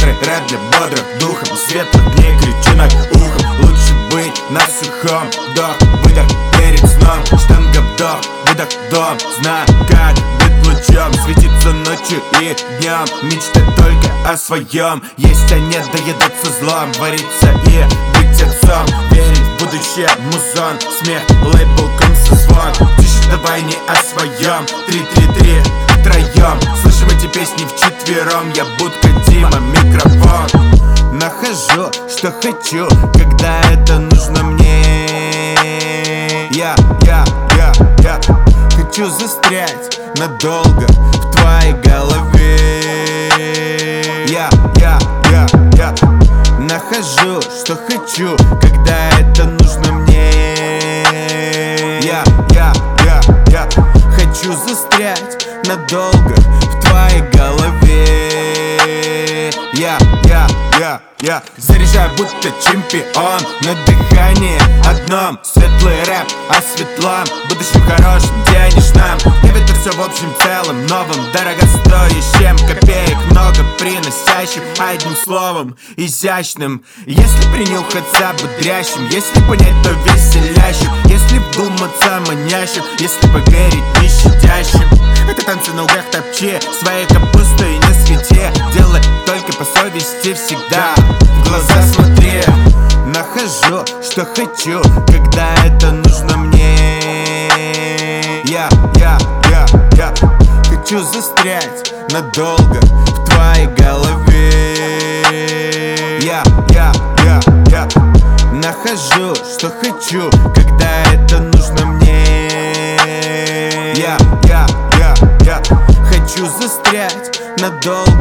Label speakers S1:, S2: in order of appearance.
S1: Бодрый рэп для бодрых духом, светлых дней кричу над ухом. Лучше быть на сухом, вдох, выдох перед сном. Штанга вдох, выдох дом. Знаю, как быть лучом, светиться ночью и днем. Мечтать только о своем, есть а нет, доедаться злом. Вариться и быть отцом, верить в будущее, музон. Смех, лейбл, комсозвон. Тише, давай не о своем. 3-3-3 втроем, слышим эти песни вчетвером. Я будка Дима, микрофон. Нахожу, что хочу, когда это нужно мне. Я хочу застрять надолго в твоей голове. Я нахожу, что хочу, когда это нужно мне. Я хочу застрять надолго в твоей голове. Я заряжаю будто чемпион на дыхании одном. Светлый рэп о светлом, будущем хорошем, денежном. Я веду все в общем целом новым, дорогостоящим. Копеек много приносящим, одним словом изящным. Если принюхаться бодрящим, если понять, то веселящим. Если вдуматься манящим, если поверить не щадящим. Это танцы на углях, топчи своей капустой не свети. Делай только по совести всегда, в глаза смотри. Нахожу, что хочу, когда это нужно мне. Я хочу застрять надолго в твоей голове. Я нахожу, что хочу, когда это нужно мне. Я хочу застрять надолго